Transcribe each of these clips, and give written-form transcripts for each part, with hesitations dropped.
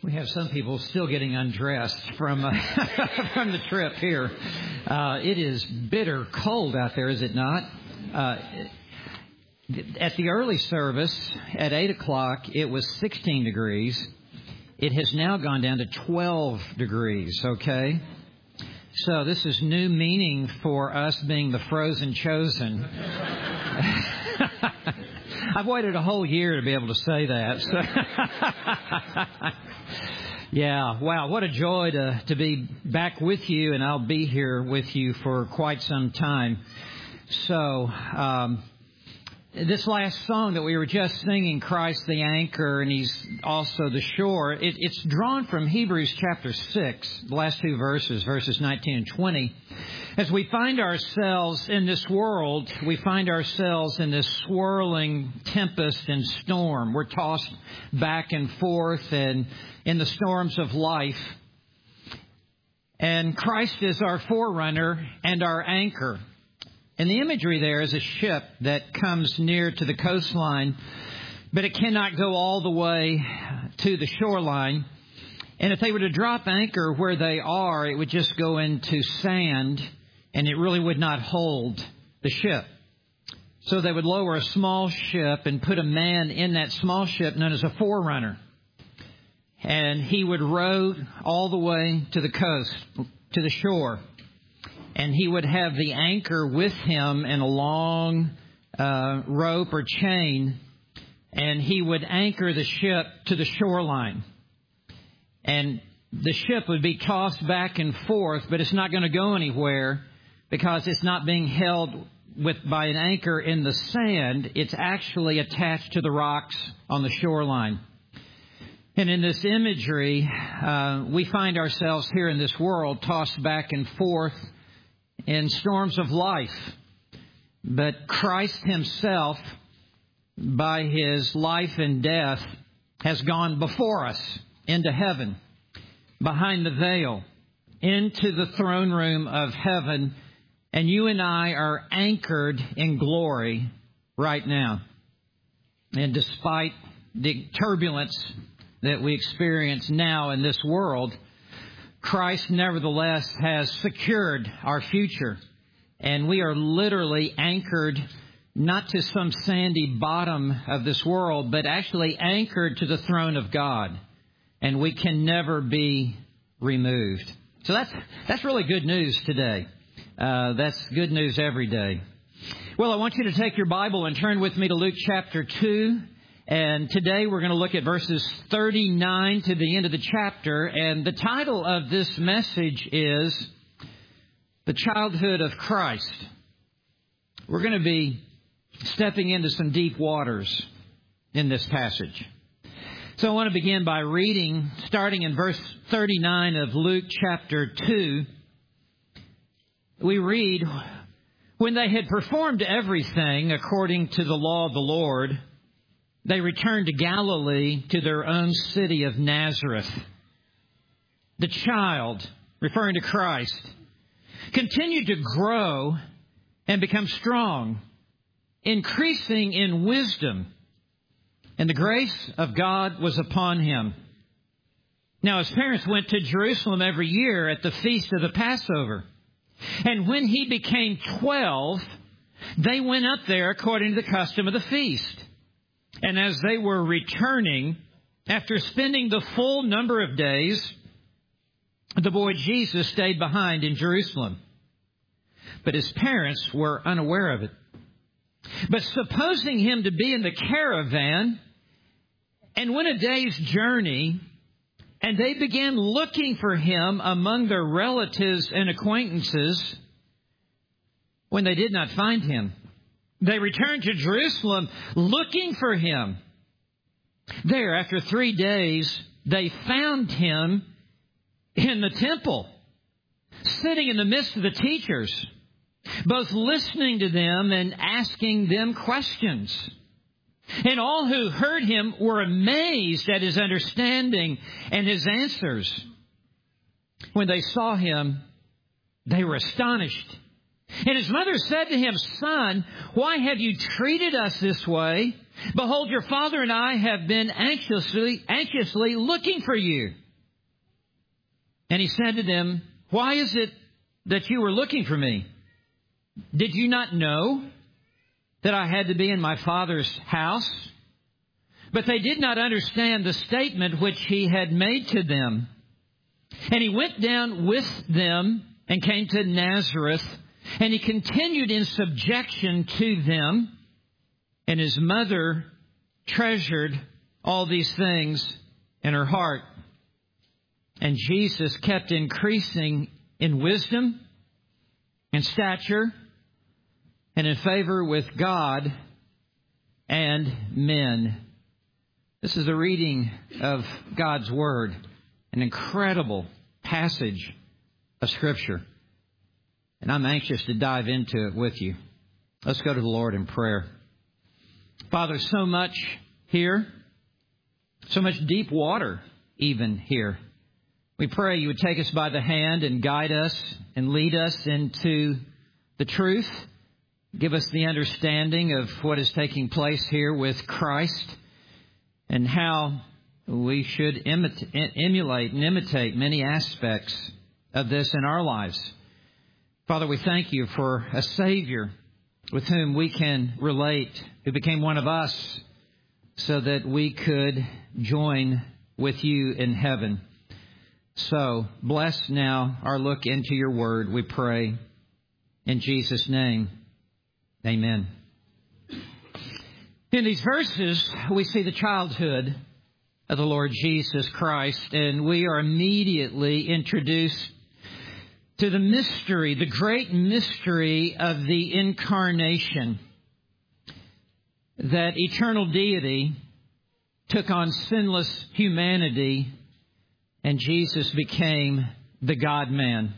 We have some people still getting undressed from from the trip here. It is bitter cold out there, is it not? At the early service at 8 o'clock, it was 16 degrees. It has now gone down to 12 degrees, okay? So this is new meaning for us being the frozen chosen. I've waited a whole year to be able to say that. So yeah, wow, what a joy to be back with you, and I'll be here with you for quite some time. So this last song that we were just singing, Christ the Anchor, and He's also the shore, it's drawn from Hebrews chapter 6, the last two verses, verses 19 and 20. As we find ourselves in this world, we find ourselves in this swirling tempest and storm. We're tossed back and forth and in the storms of life. And Christ is our forerunner and our anchor. And the imagery there is a ship that comes near to the coastline, but it cannot go all the way to the shoreline. And if they were to drop anchor where they are, it would just go into sand, and it really would not hold the ship. So they would lower a small ship and put a man in that small ship known as a forerunner. And he would row all the way to the coast, to the shore. And he would have the anchor with him in a long rope or chain. And he would anchor the ship to the shoreline. And the ship would be tossed back and forth, but it's not going to go anywhere because it's not being held by an anchor in the sand. It's actually attached to the rocks on the shoreline. And in this imagery, we find ourselves here in this world tossed back and forth in storms of life. But Christ Himself, by His life and death, has gone before us into heaven, behind the veil, into the throne room of heaven. And you and I are anchored in glory right now. And despite the turbulence that we experience now in this world, Christ nevertheless has secured our future. And we are literally anchored not to some sandy bottom of this world, but actually anchored to the throne of God. And we can never be removed. So that's really good news today. That's good news every day. Well, I want you to take your Bible and turn with me to Luke chapter 2. And today we're going to look at verses 39 to the end of the chapter. And the title of this message is The Childhood of Christ. We're going to be stepping into some deep waters in this passage. So I want to begin by reading, starting in verse 39 of Luke chapter 2. We read, "When they had performed everything according to the law of the Lord, they returned to Galilee, to their own city of Nazareth. The child," referring to Christ, "continued to grow and become strong, increasing in wisdom, and the grace of God was upon him. Now his parents went to Jerusalem every year at the feast of the Passover. And when he became 12, they went up there according to the custom of the feast. And as they were returning, after spending the full number of days, the boy Jesus stayed behind in Jerusalem. But his parents were unaware of it. But supposing him to be in the caravan, and went a day's journey, and they began looking for him among their relatives and acquaintances, when they did not find him, they returned to Jerusalem looking for him. There, after 3 days, they found him in the temple, sitting in the midst of the teachers, both listening to them and asking them questions. And all who heard him were amazed at his understanding and his answers. When they saw him, they were astonished. And his mother said to him, "Son, why have you treated us this way? Behold, your father and I have been anxiously looking for you. And he said to them, why is it that you were looking for me? Did you not know that I had to be in my Father's house? But they did not understand the statement which he had made to them. And he went down with them and came to Nazareth, and he continued in subjection to them. And his mother treasured all these things in her heart. And Jesus kept increasing in wisdom and stature and in favor with God and men. This is a reading of God's Word, an incredible passage of Scripture. And I'm anxious to dive into it with you. Let's go to the Lord in prayer. Father, so much here, so much deep water even here. We pray you would take us by the hand and guide us and lead us into the truth. Give us the understanding of what is taking place here with Christ and how we should emulate and imitate many aspects of this in our lives. Father, we thank you for a Savior with whom we can relate, who became one of us so that we could join with you in heaven. So, bless now our look into your word, we pray. In Jesus' name, amen. In these verses, we see the childhood of the Lord Jesus Christ, and we are immediately introduced to the mystery, the great mystery of the incarnation, that eternal deity took on sinless humanity, and Jesus became the God-man.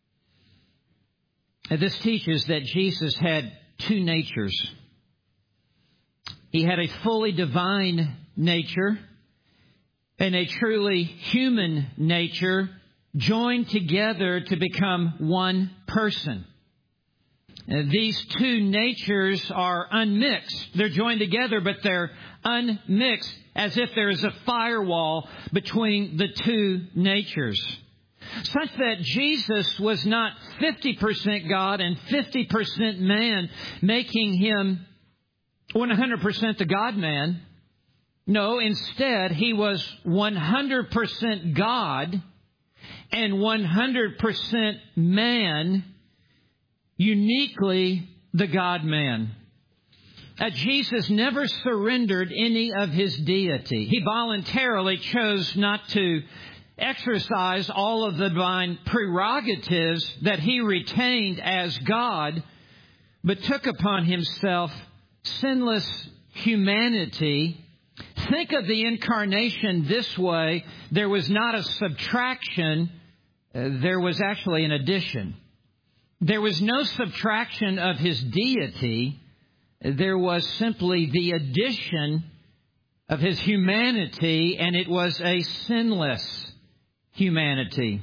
And this teaches that Jesus had two natures. He had a fully divine nature and a truly human nature joined together to become one person. These two natures are unmixed. They're joined together, but they're unmixed, as if there is a firewall between the two natures, such that Jesus was not 50% God and 50% man, making him 100% the God-man. No, instead, he was 100% God and 100% man, uniquely the God-man. Jesus never surrendered any of his deity. He voluntarily chose not to exercise all of the divine prerogatives that he retained as God, but took upon himself sinless humanity. Think of the incarnation this way. There was not a subtraction. There was actually an addition. There was no subtraction of his deity. There was simply the addition of his humanity, and it was a sinless humanity.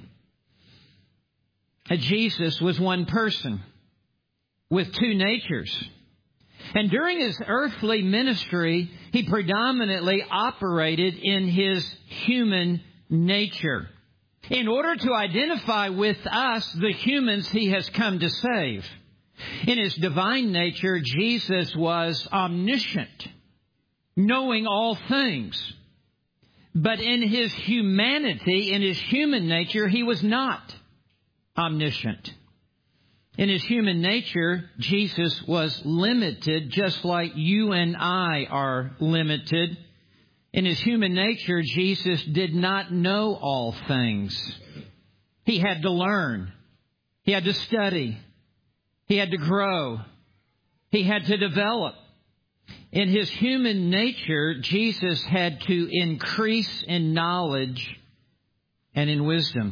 Jesus was one person with two natures. And during his earthly ministry, he predominantly operated in his human nature, in order to identify with us, the humans he has come to save. In his divine nature, Jesus was omniscient, knowing all things. But in his humanity, in his human nature, he was not omniscient. In his human nature, Jesus was limited, just like you and I are limited. In his human nature, Jesus did not know all things. He had to learn. He had to study. He had to grow. He had to develop. In his human nature, Jesus had to increase in knowledge and in wisdom,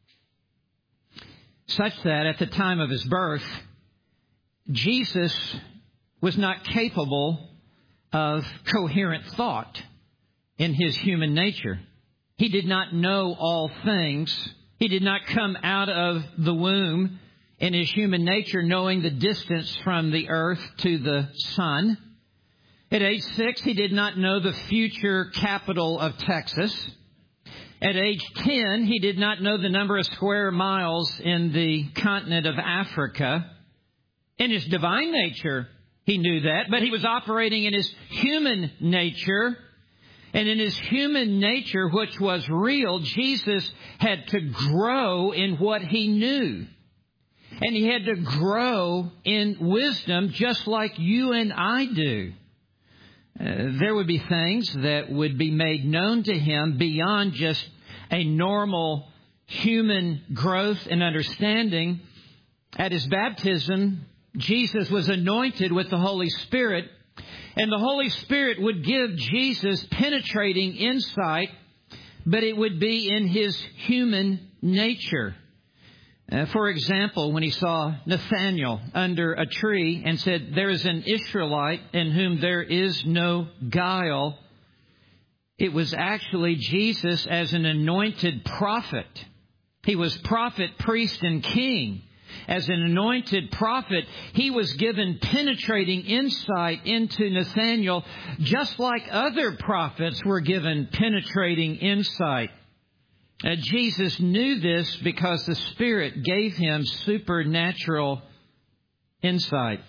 such that at the time of his birth, Jesus was not capable of coherent thought in his human nature. He did not know all things. He did not come out of the womb in his human nature knowing the distance from the earth to the sun. At age 6, he did not know the future capital of Texas. At age 10, he did not know the number of square miles in the continent of Africa. In his divine nature, he knew that, but he was operating in his human nature. And in his human nature, which was real, Jesus had to grow in what he knew. And he had to grow in wisdom just like you and I do. There would be things that would be made known to him beyond just a normal human growth and understanding. At his baptism, Jesus was anointed with the Holy Spirit, and the Holy Spirit would give Jesus penetrating insight, but it would be in his human nature. For example, when he saw Nathanael under a tree and said, "There is an Israelite in whom there is no guile," it was actually Jesus as an anointed prophet. He was prophet, priest, and king. As an anointed prophet, he was given penetrating insight into Nathanael, just like other prophets were given penetrating insight. Jesus knew this because the Spirit gave him supernatural insight.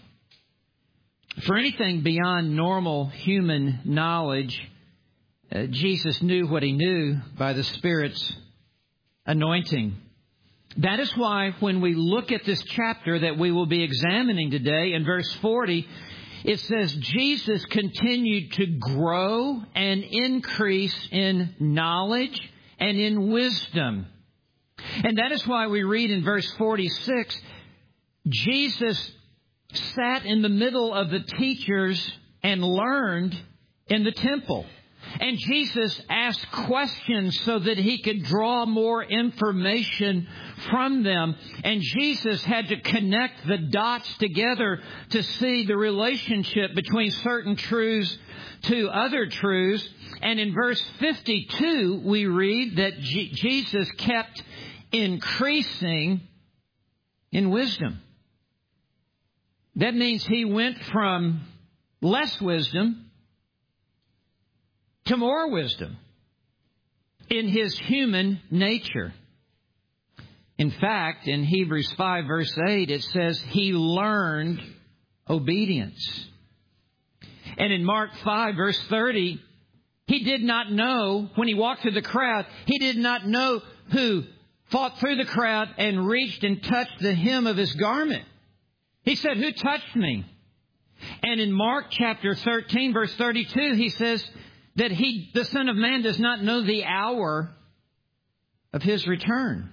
For anything beyond normal human knowledge, Jesus knew what he knew by the Spirit's anointing. That is why when we look at this chapter that we will be examining today, in verse 40, it says Jesus continued to grow and increase in knowledge and in wisdom. And that is why we read in verse 46, Jesus sat in the middle of the teachers and learned in the temple. And Jesus asked questions so that he could draw more information from them. And Jesus had to connect the dots together to see the relationship between certain truths to other truths. And in verse 52, we read that Jesus kept increasing in wisdom. That means he went from less wisdom to more wisdom in his human nature. In fact, in Hebrews 5 verse 8, it says he learned obedience. And in Mark 5 verse 30, he did not know, when he walked through the crowd, he did not know who fought through the crowd and reached and touched the hem of his garment. He said, "Who touched me?" And in Mark chapter 13 verse 32, he says that the Son of Man does not know the hour of his return.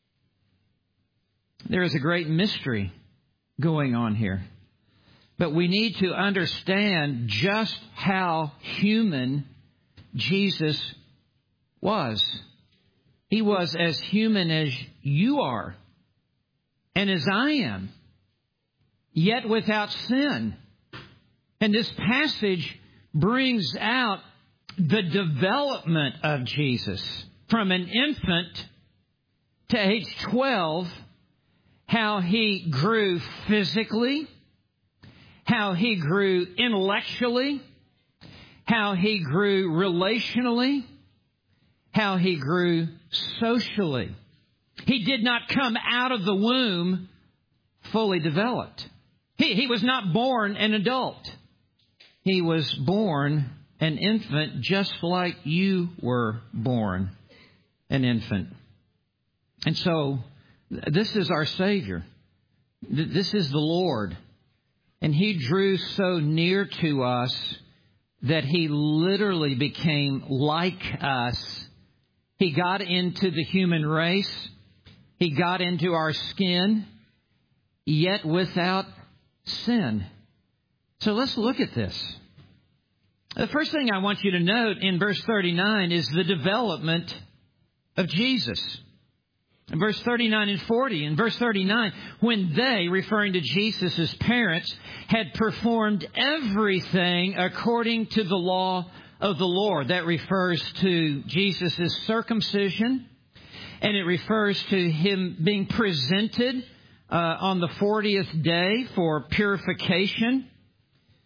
There is a great mystery going on here. But we need to understand just how human Jesus was. He was as human as you are and as I am, yet without sin. And this passage brings out the development of Jesus from an infant to age 12, how he grew physically, how he grew intellectually, how he grew relationally, how he grew socially. He did not come out of the womb fully developed. He was not born an adult. He was born an infant just like you were born an infant. And so this is our Savior. This is the Lord. And he drew so near to us that he literally became like us. He got into the human race. He got into our skin, yet without sin. So let's look at this. The first thing I want you to note in verse 39 is the development of Jesus. In verse 39 and 40, in verse 39, when they, referring to Jesus' parents, had performed everything according to the law of the Lord. That refers to Jesus' circumcision, and it refers to him being presented on the 40th day for purification.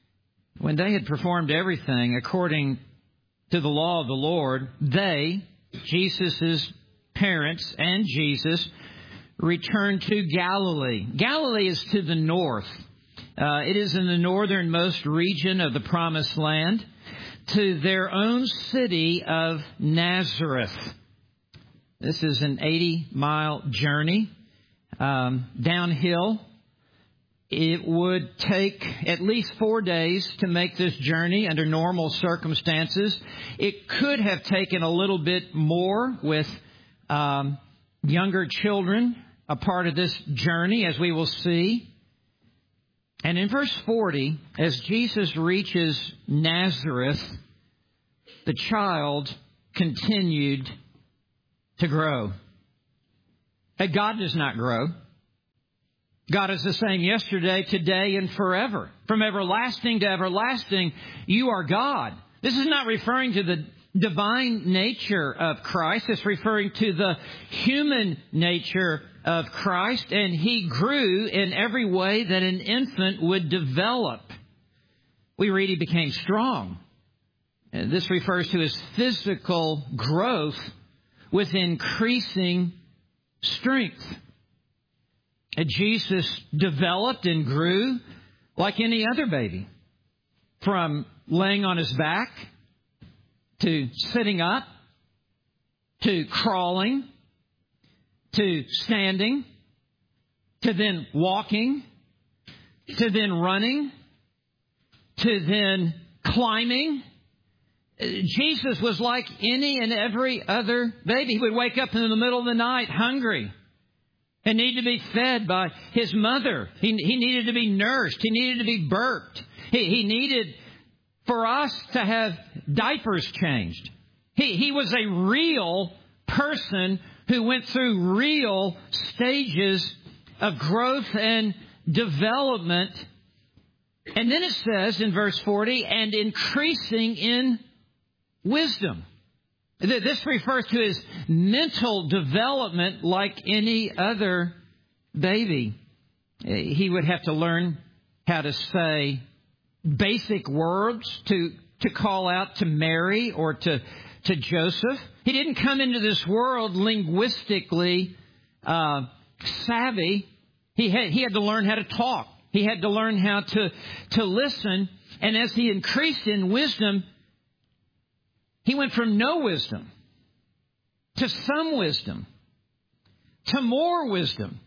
When they had performed everything according to the law of the Lord, they, Jesus' parents and Jesus, returned to Galilee. Galilee is to the north. It is in the northernmost region of the Promised Land, to their own city of Nazareth. This is an 80-mile journey downhill. It would take at least 4 days to make this journey under normal circumstances. It could have taken a little bit more with younger children, a part of this journey, as we will see. And in verse 40, as Jesus reaches Nazareth, the child continued to grow. But God does not grow. God is the same yesterday, today, and forever. From everlasting to everlasting, you are God. This is not referring to the divine nature of Christ. It's referring to the human nature of Christ. And He grew in every way that an infant would develop. We read He became strong. And this refers to His physical growth with increasing strength. And Jesus developed and grew like any other baby, from laying on his back to sitting up to crawling to standing to then walking to then running to then climbing. Jesus was like any and every other baby. He would wake up in the middle of the night hungry and need to be fed by his mother. He needed to be nursed. He needed to be burped. He needed for us to have diapers changed. He was a real person who went through real stages of growth and development. And then it says in verse 40, and increasing in wisdom. This refers to his mental development like any other baby. He would have to learn how to say basic words to call out to Mary or to Joseph. He didn't come into this world linguistically savvy. He had to learn how to talk. He had to learn how to listen. And as he increased in wisdom, he went from no wisdom to some wisdom to more wisdom.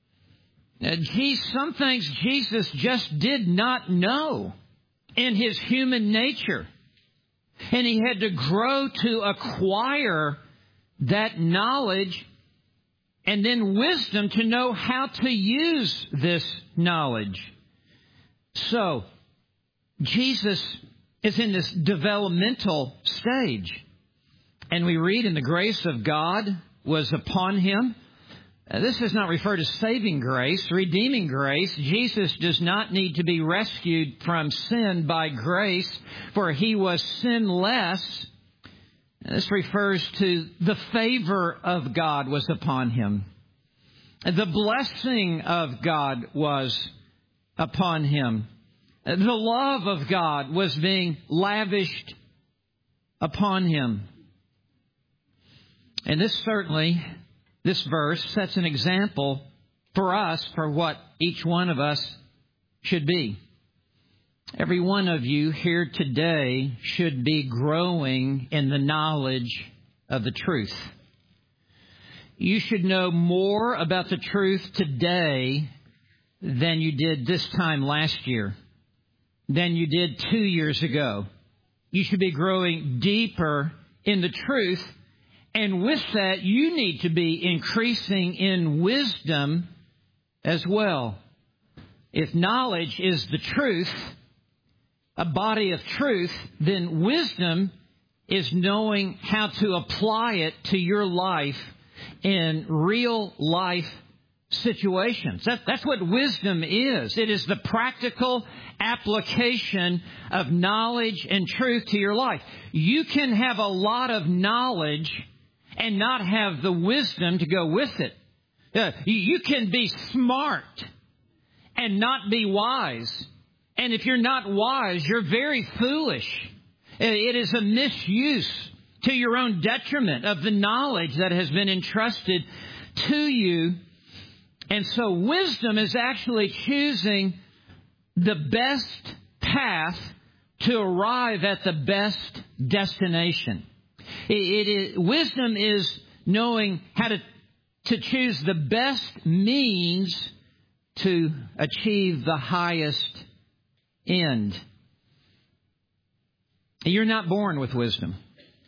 Some things Jesus just did not know in his human nature. And he had to grow to acquire that knowledge and then wisdom to know how to use this knowledge. So, Jesus is in this developmental stage. And we read, and the grace of God was upon him. This does not refer to saving grace, redeeming grace. Jesus does not need to be rescued from sin by grace, for he was sinless. This refers to the favor of God was upon him. The blessing of God was upon him. The love of God was being lavished upon him. And this verse sets an example for us for what each one of us should be. Every one of you here today should be growing in the knowledge of the truth. You should know more about the truth today than you did this time last year, than you did 2 years ago. You should be growing deeper in the truth. And with that, you need to be increasing in wisdom as well. If knowledge is the truth, a body of truth, then wisdom is knowing how to apply it to your life in real life situations. That's what wisdom is. It is the practical application of knowledge and truth to your life. You can have a lot of knowledge and not have the wisdom to go with it. You can be smart and not be wise. And if you're not wise, you're very foolish. It is a misuse to your own detriment of the knowledge that has been entrusted to you. And so wisdom is actually choosing the best path to arrive at the best destination. Wisdom is knowing how to choose the best means to achieve the highest end. You're not born with wisdom.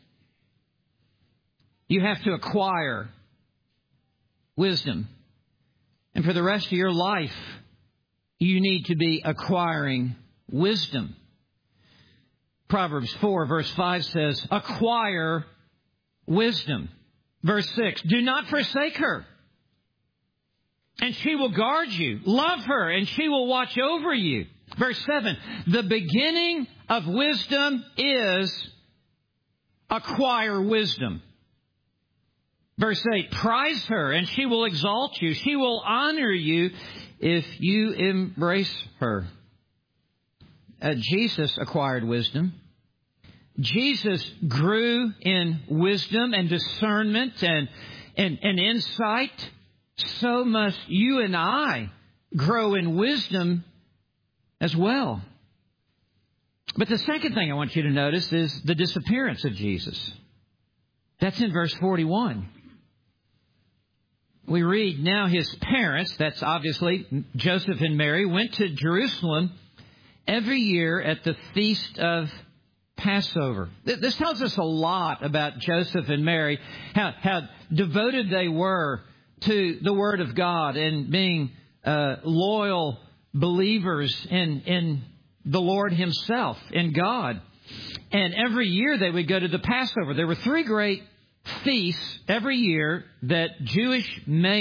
You have to acquire wisdom. And for the rest of your life, you need to be acquiring wisdom. Proverbs 4 verse 5 says, acquire wisdom. Verse 6, do not forsake her, and she will guard you. Love her, and she will watch over you. Verse 7, the beginning of wisdom is acquire wisdom. Verse 8, prize her, and she will exalt you. She will honor you if you embrace her. Jesus acquired wisdom. Jesus grew in wisdom and discernment and insight. So must you and I grow in wisdom as well. But the second thing I want you to notice is the disappearance of Jesus. That's in verse 41. We read, now his parents, that's obviously Joseph and Mary, went to Jerusalem every year at the feast of Passover. This tells us a lot about Joseph and Mary, how devoted they were to the Word of God and being loyal believers in the Lord Himself, in God. And every year they would go to the Passover. There were three great feasts every year that Jewish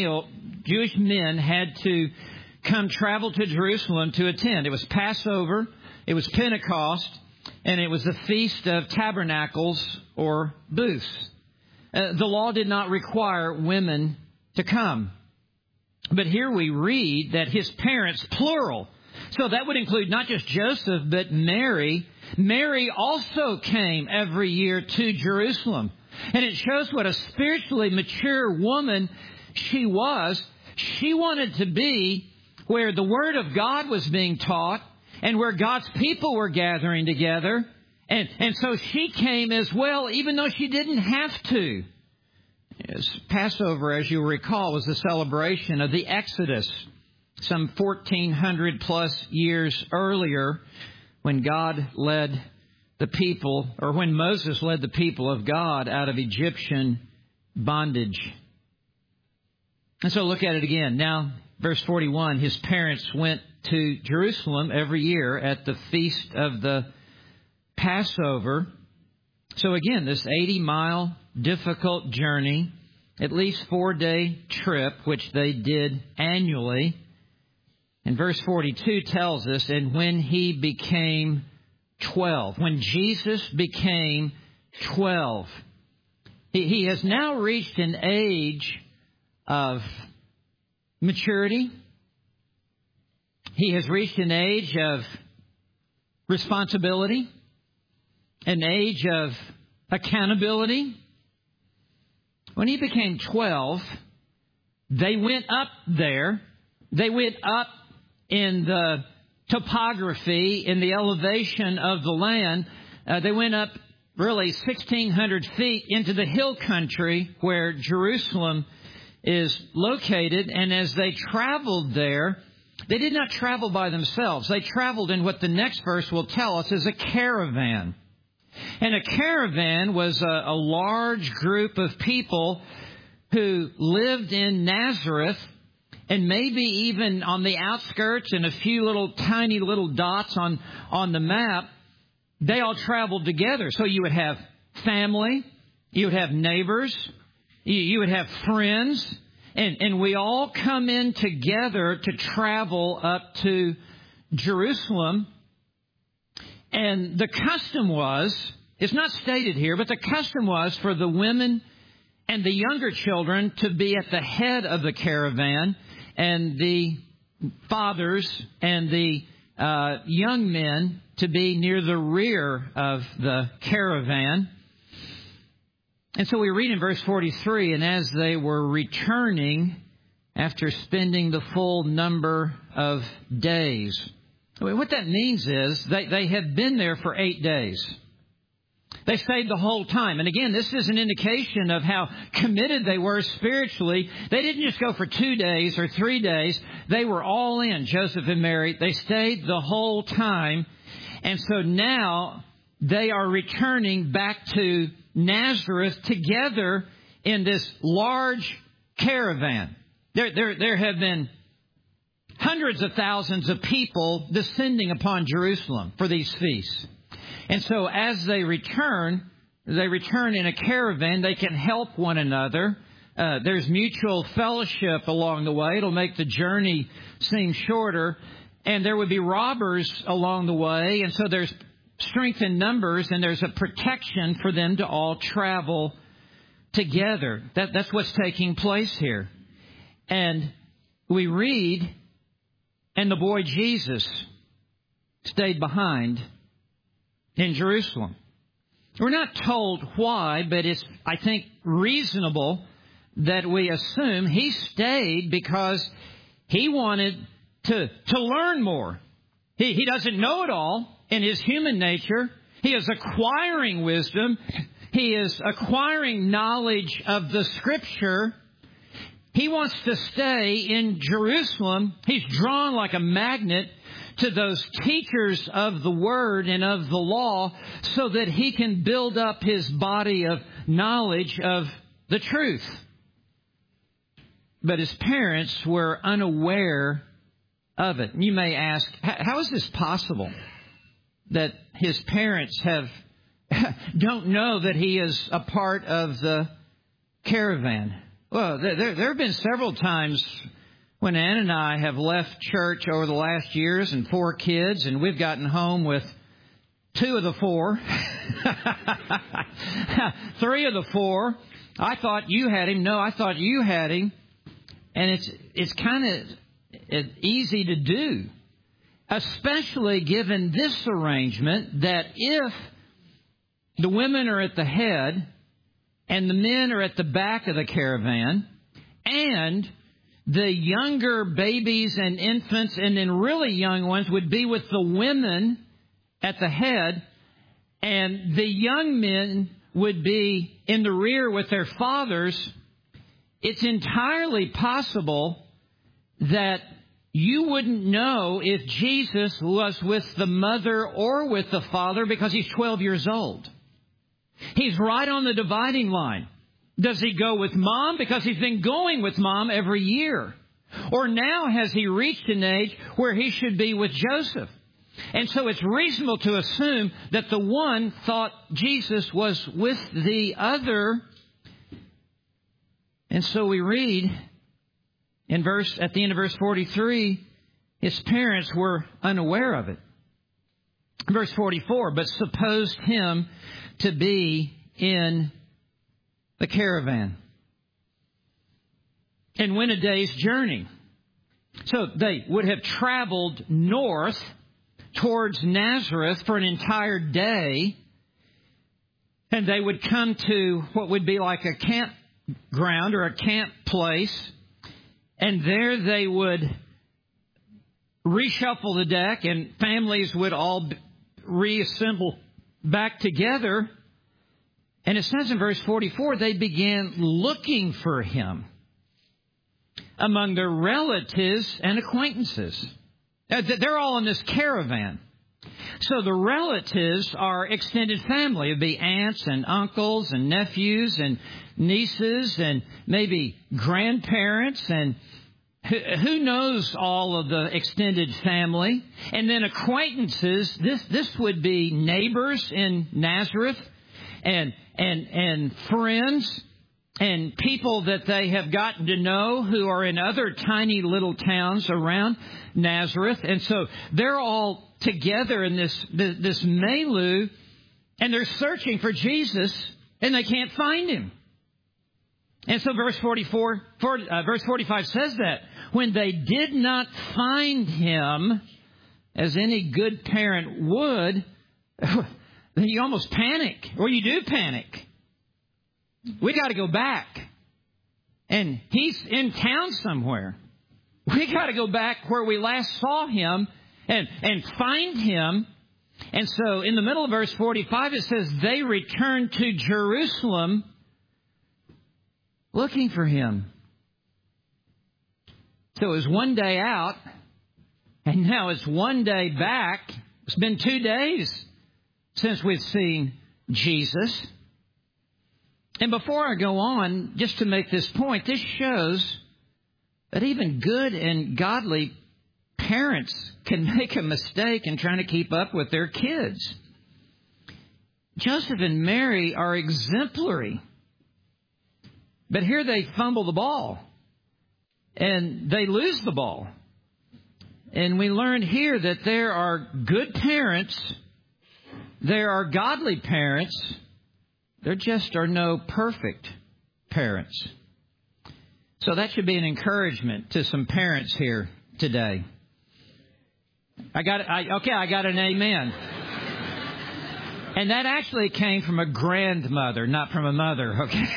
men had to travel to Jerusalem to attend. It was Passover, it was Pentecost, and it was the Feast of Tabernacles or Booths. The law did not require women to come. But here we read that his parents, plural, so that would include not just Joseph, but Mary. Mary also came every year to Jerusalem. And it shows what a spiritually mature woman she was. She wanted to be where the Word of God was being taught and where God's people were gathering together. And so she came as well, even though she didn't have to. Passover, as you recall, was the celebration of the Exodus, some 1,400 plus years earlier, when God led the people, or when Moses led the people of God out of Egyptian bondage. And so look at it again. Now, verse 41, his parents went to Jerusalem every year at the feast of the Passover. So again, this 80-mile difficult journey, at least 4-day trip, which they did annually. And verse 42 tells us, and when he became 12, when Jesus became 12, he has now reached an age of maturity. He has reached an age of responsibility, an age of accountability. When he became 12, they went up there. They went up in the topography, in the elevation of the land. They went up really 1,600 feet into the hill country where Jerusalem is located. And as they traveled there, they did not travel by themselves. They traveled in what the next verse will tell us is a caravan. And a caravan was a large group of people who lived in Nazareth, and maybe even on the outskirts and a few little tiny little dots on the map. They all traveled together. So you would have family, you would have neighbors, you would have friends, and we all come in together to travel up to Jerusalem. And the custom was, it's not stated here, but the custom was for the women and the younger children to be at the head of the caravan, and the fathers and the young men to be near the rear of the caravan. And so we read in verse 43, and as they were returning after spending the full number of days. What that means is they had been there for 8 days. They stayed the whole time. And again, this is an indication of how committed they were spiritually. They didn't just go for 2 days or 3 days. They were all in, Joseph and Mary. They stayed the whole time. And so now they are returning back to Nazareth together in this large caravan. There have been hundreds of thousands of people descending upon Jerusalem for these feasts. And so as they return in a caravan. They can help one another. There's mutual fellowship along the way. It'll make the journey seem shorter. And there would be robbers along the way. And so there's strength in numbers, and there's a protection for them to all travel together. That's what's taking place here. And we read, and the boy Jesus stayed behind in Jerusalem. We're not told why, but it's, I think, reasonable that we assume he stayed because he wanted to learn more. He doesn't know it all in his human nature. He is acquiring wisdom. He is acquiring knowledge of the Scripture. He wants to stay in Jerusalem. He's drawn like a magnet to those teachers of the Word and of the law so that he can build up his body of knowledge of the truth. But his parents were unaware of it. You may ask, how is this possible that his parents don't know that he is a part of the caravan? Well, there have been several times when Ann and I have left church over the last years and 4 kids, and we've gotten home with 2 of the 4. 3 of the 4. I thought you had him. No, I thought you had him. And it's kind of easy to do, especially given this arrangement that if the women are at the head and the men are at the back of the caravan, and the younger babies and infants and then really young ones would be with the women at the head, and the young men would be in the rear with their fathers, it's entirely possible that you wouldn't know if Jesus was with the mother or with the father because he's 12 years old. He's right on the dividing line. Does he go with mom? Because he's been going with mom every year. Or now has he reached an age where he should be with Joseph? And so it's reasonable to assume that the one thought Jesus was with the other. And so we read at the end of verse 43, his parents were unaware of it. Verse 44, but supposed him to be in the caravan and went a day's journey. So they would have traveled north towards Nazareth for an entire day, and they would come to what would be like a campground or a camp place, and there they would reshuffle the deck, and families would all reassemble back together. And it says in verse 44, they began looking for him among their relatives and acquaintances. They're all in this caravan. So the relatives are extended family. It would be aunts and uncles and nephews and nieces and maybe grandparents and who knows all of the extended family. And then acquaintances. This would be neighbors in Nazareth and friends and people that they have gotten to know who are in other tiny little towns around Nazareth. And so they're all together in this milieu, and they're searching for Jesus, and they can't find him. And so verse 45 says that when they did not find him, as any good parent would, then you almost panic, or you do panic. We got to go back. And he's in town somewhere. We got to go back where we last saw him and find him. And so in the middle of verse 45, it says, they returned to Jerusalem looking for him. So it was one day out, and now it's one day back. It's been 2 days since we've seen Jesus. And before I go on, just to make this point, this shows that even good and godly parents can make a mistake in trying to keep up with their kids. Joseph and Mary are exemplary. But here they fumble the ball. And they lose the ball. And we learned here that there are good parents. There are godly parents. There just are no perfect parents. So that should be an encouragement to some parents here today. I got an amen. And that actually came from a grandmother, not from a mother, okay?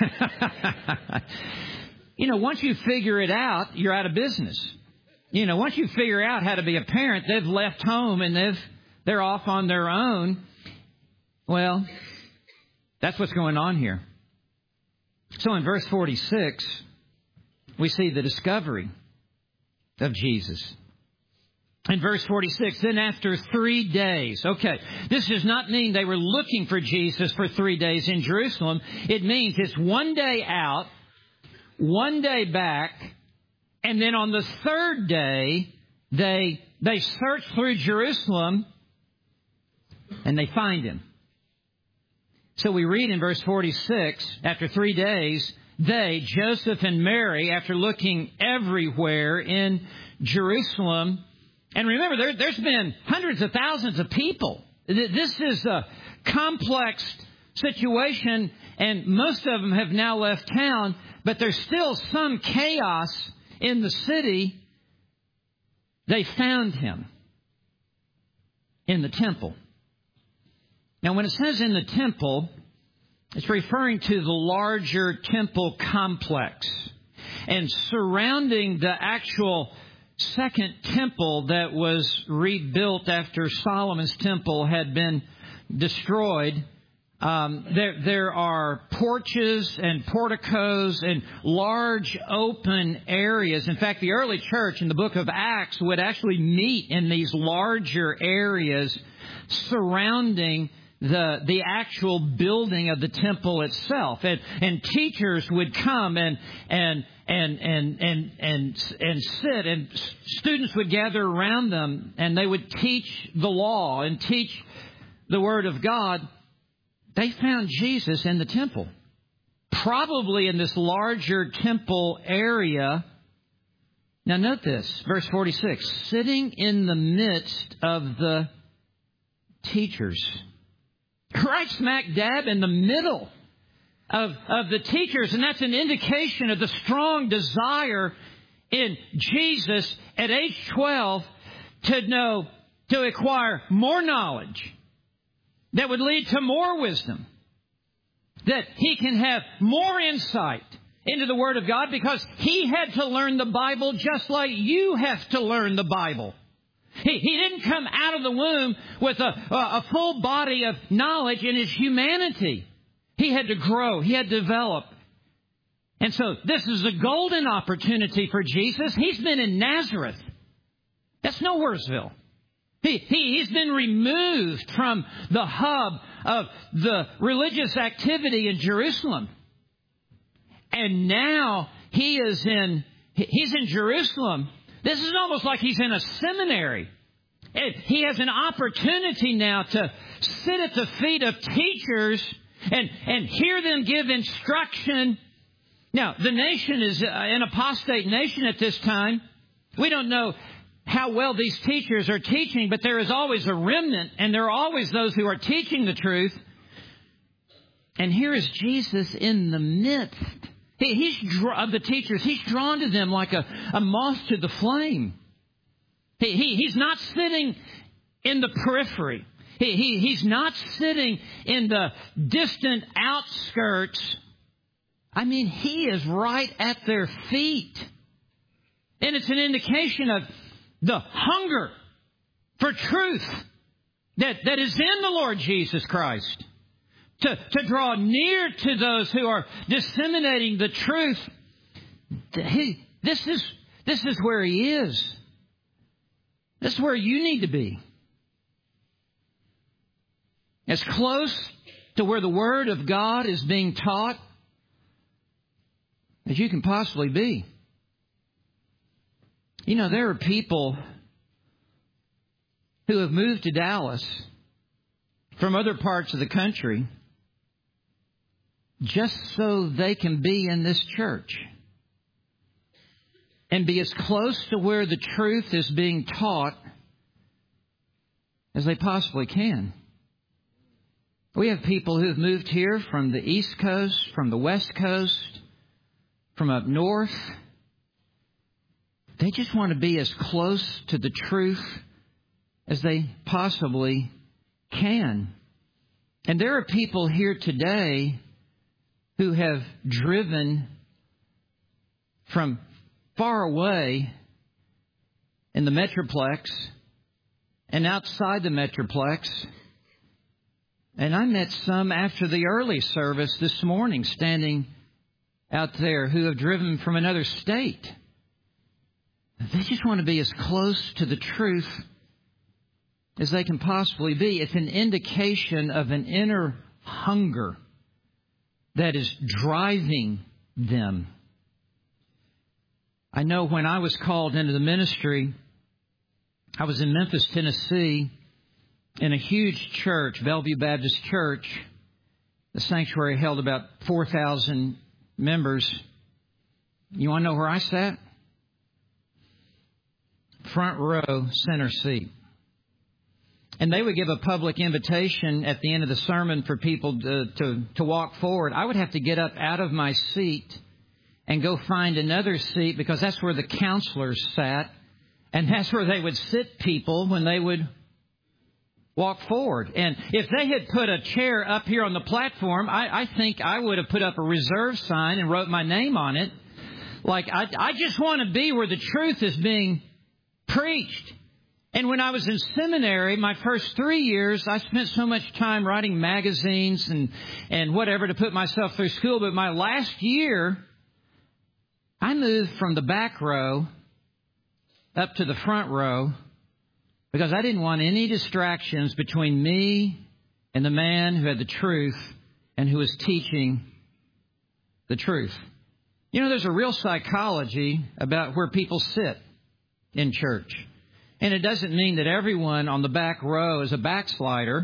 Once you figure it out, you're out of business. Once you figure out how to be a parent, they've left home and they're off on their own. Well, that's what's going on here. So in verse 46, we see the discovery of Jesus. In verse 46, then after 3 days. Okay, this does not mean they were looking for Jesus for 3 days in Jerusalem. It means it's 1 day out, 1 day back, and then on the third day, they search through Jerusalem and they find him. So we read in verse 46, after 3 days, they, Joseph and Mary, after looking everywhere in Jerusalem, and remember, there's been hundreds of thousands of people. This is a complex situation, and most of them have now left town, but there's still some chaos in the city. They found him in the temple. Now, when it says in the temple, it's referring to the larger temple complex. And surrounding the actual second temple that was rebuilt after Solomon's temple had been destroyed, there are porches and porticos and large open areas. In fact, the early church in the book of Acts would actually meet in these larger areas surrounding the actual building of the temple itself, and teachers would come and sit, and students would gather around them, and they would teach the law and teach the Word of God. They found Jesus in the temple, probably in this larger temple area. Now note this, verse 46, sitting in the midst of the teachers. Right smack dab in the middle of the teachers. And that's an indication of the strong desire in Jesus at age 12 to acquire more knowledge that would lead to more wisdom, that he can have more insight into the Word of God, because he had to learn the Bible just like you have to learn the Bible. He didn't come out of the womb with a full body of knowledge in his humanity. He had to grow. He had to develop. And so this is a golden opportunity for Jesus. He's been in Nazareth. That's Nowheresville. He's been removed from the hub of the religious activity in Jerusalem. And now he's in Jerusalem. This is almost like he's in a seminary. He has an opportunity now to sit at the feet of teachers and hear them give instruction. Now, the nation is an apostate nation at this time. We don't know how well these teachers are teaching, but there is always a remnant, and there are always those who are teaching the truth. And here is Jesus in the midst of the teachers. He's drawn to them like a moth to the flame. He's not sitting in the periphery. He's not sitting in the distant outskirts. I mean, he is right at their feet. And it's an indication of the hunger for truth that is in the Lord Jesus Christ. To draw near to those who are disseminating the truth. This is where he is. This is where you need to be. As close to where the Word of God is being taught as you can possibly be. You know, there are people who have moved to Dallas from other parts of the country just so they can be in this church and be as close to where the truth is being taught as they possibly can. We have people who have moved here from the East Coast, from the West Coast, from up north. They just want to be as close to the truth as they possibly can. And there are people here today who have driven from far away in the Metroplex and outside the Metroplex. And I met some after the early service this morning standing out there who have driven from another state. They just want to be as close to the truth as they can possibly be. It's an indication of an inner hunger that is driving them. I know when I was called into the ministry, I was in Memphis, Tennessee, in a huge church, Bellevue Baptist Church. The sanctuary held about 4,000 members. You want to know where I sat? Front row, center seat. And they would give a public invitation at the end of the sermon for people to walk forward. I would have to get up out of my seat and go find another seat because that's where the counselors sat. And that's where they would sit people when they would walk forward. And if they had put a chair up here on the platform, I think I would have put up a reserve sign and wrote my name on it. Like, I just want to be where the truth is being preached. And when I was in seminary, my first 3 years, I spent so much time writing magazines and whatever to put myself through school. But my last year, I moved from the back row up to the front row because I didn't want any distractions between me and the man who had the truth and who was teaching the truth. You know, there's a real psychology about where people sit in church. And it doesn't mean that everyone on the back row is a backslider.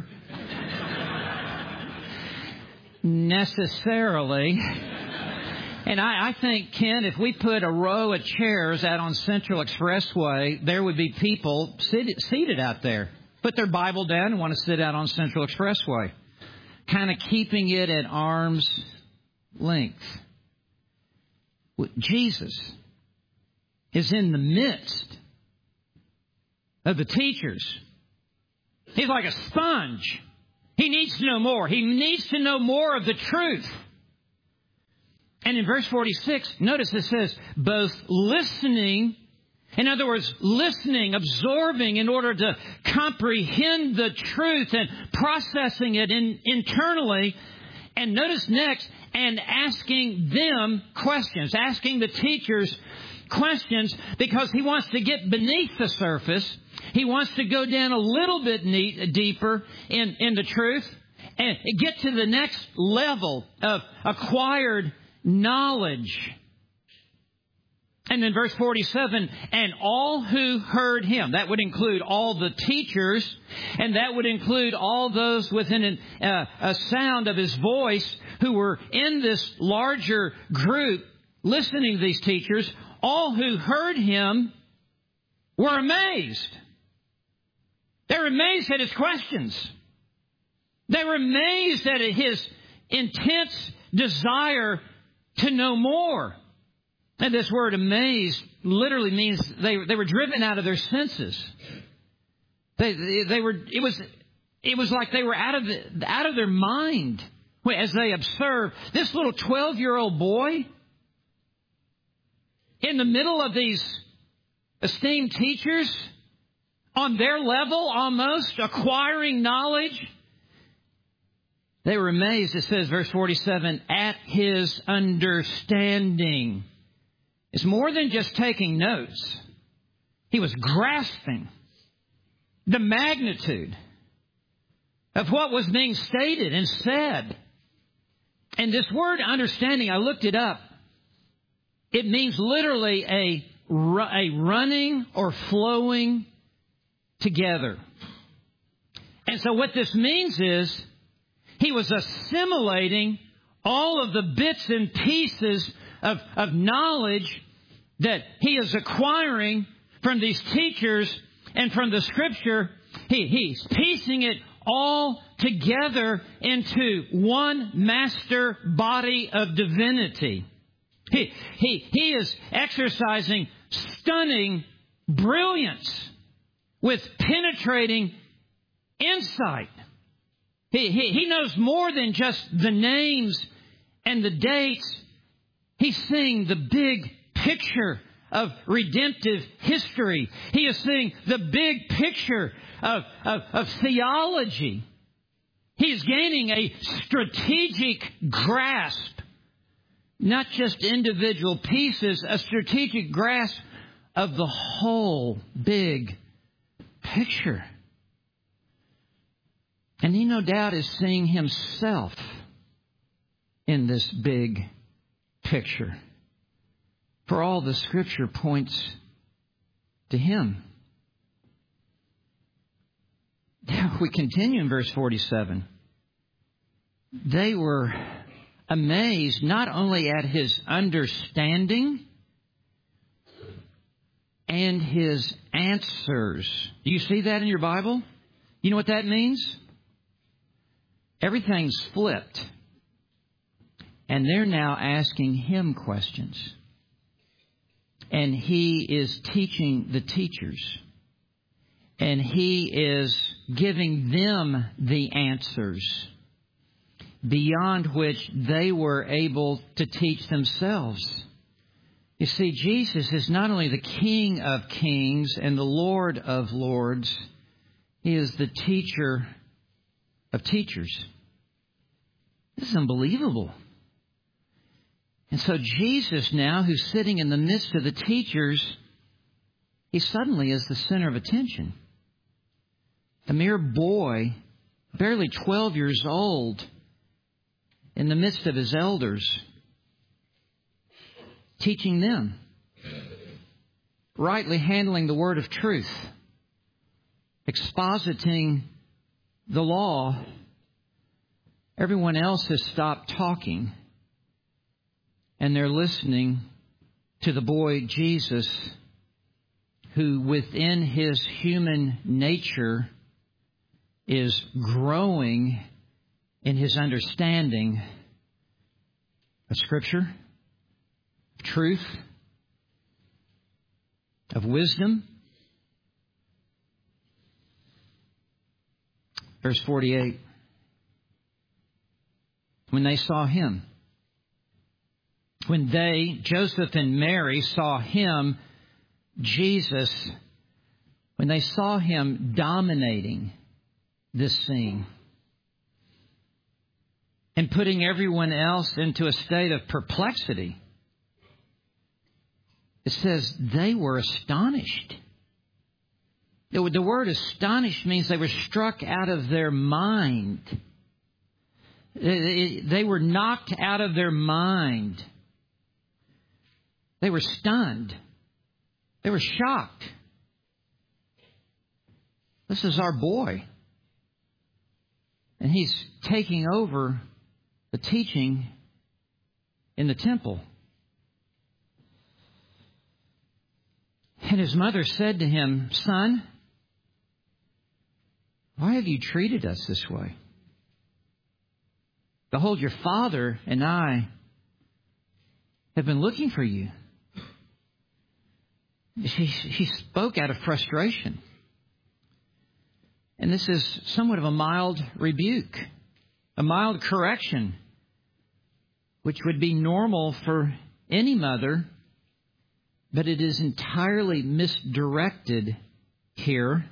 Necessarily. And I think, Ken, if we put a row of chairs out on Central Expressway, there would be people seated out there. Put their Bible down and want to sit out on Central Expressway. Kind of keeping it at arm's length. Jesus is in the midst of the teachers. He's like a sponge. He needs to know more. He needs to know more of the truth. And in verse 46, notice it says, both listening, in other words, listening, absorbing in order to comprehend the truth and processing it internally. And notice next, and asking them questions, asking the teachers questions, because he wants to get beneath the surface. He wants to go down a little bit deeper in the truth and get to the next level of acquired knowledge. And in verse 47, and all who heard him, that would include all the teachers, and that would include all those within a sound of his voice who were in this larger group listening to these teachers, all who heard him were amazed. They were amazed at his questions. They were amazed at his intense desire to know more. And this word amazed literally means they were driven out of their senses. They were. It was like they were out of their mind as they observed this little 12-year-old boy in the middle of these esteemed teachers on their level, almost acquiring knowledge. They were amazed, it says, verse 47, at his understanding. It's more than just taking notes. He was grasping the magnitude of what was being stated and said. And this word understanding, I looked it up. It means literally a running or flowing together. And so what this means is he was assimilating all of the bits and pieces of knowledge that he is acquiring from these teachers and from the Scripture. He's piecing it all together into one master body of divinity. He is exercising stunning brilliance with penetrating insight. He knows more than just the names and the dates. He's seeing the big picture of redemptive history. He is seeing the big picture of theology. He's gaining a strategic grasp, not just individual pieces, a strategic grasp of the whole big picture. And he no doubt is seeing himself in this big picture. For all the Scripture points to him. We continue in verse 47. They were amazed not only at his understanding and his answers. Do you see that in your Bible? You know what that means? Everything's flipped. And they're now asking him questions. And he is teaching the teachers. And he is giving them the answers beyond which they were able to teach themselves. You see, Jesus is not only the King of kings and the Lord of lords, he is the teacher of teachers. This is unbelievable. And so Jesus now, who's sitting in the midst of the teachers, he suddenly is the center of attention. A mere boy, barely 12 years old, in the midst of his elders, teaching them, rightly handling the word of truth, expositing the law. Everyone else has stopped talking, and they're listening to the boy Jesus, who within his human nature is growing in his understanding of Scripture, of truth, of wisdom. Verse 48. When they saw him, when they, Joseph and Mary, saw him, Jesus, when they saw him dominating this scene and putting everyone else into a state of perplexity, it says they were astonished. The word astonished means they were struck out of their mind. They were knocked out of their mind. They were stunned. They were shocked. This is our boy. And he's taking over the teaching in the temple. And his mother said to him, "Son, why have you treated us this way? Behold, your father and I have been looking for you." She spoke out of frustration. And this is somewhat of a mild rebuke, a mild correction, which would be normal for any mother, but it is entirely misdirected here.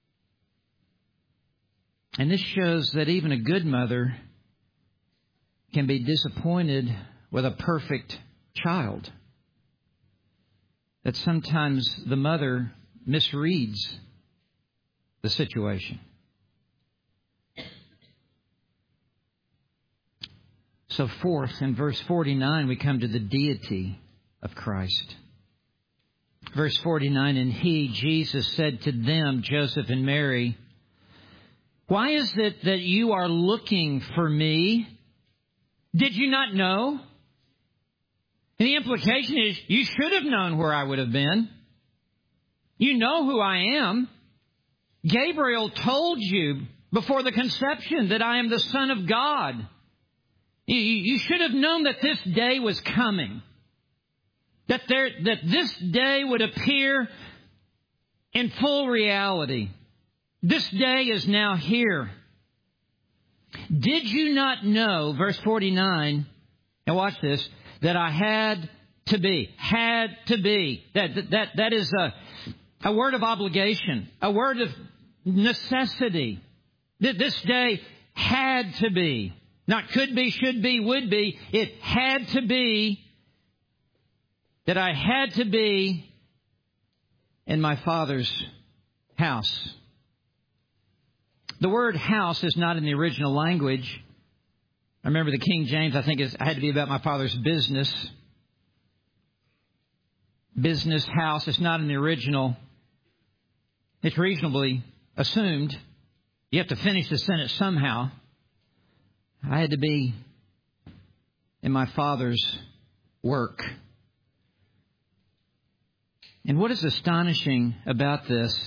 And this shows that even a good mother can be disappointed with a perfect child. That sometimes the mother misreads the situation. So fourth, in verse 49, we come to the deity of Christ. Verse 49, and he, Jesus, said to them, Joseph and Mary, why is it that you are looking for me? Did you not know? And the implication is, you should have known where I would have been. You know who I am. Gabriel told you before the conception that I am the Son of God. You should have known that this day was coming. That this day would appear in full reality. This day is now here. Did you not know, verse 49, now watch this, that I had to be. Had to be. That is a word of obligation, a word of necessity. This day had to be. Not could be, should be, would be. It had to be that I had to be in my Father's house. The word house is not in the original language. I remember the King James, I think, I had to be about my Father's business. Business, house. It's not in the original. It's reasonably assumed. You have to finish the sentence somehow. I had to be in my Father's work. And what is astonishing about this,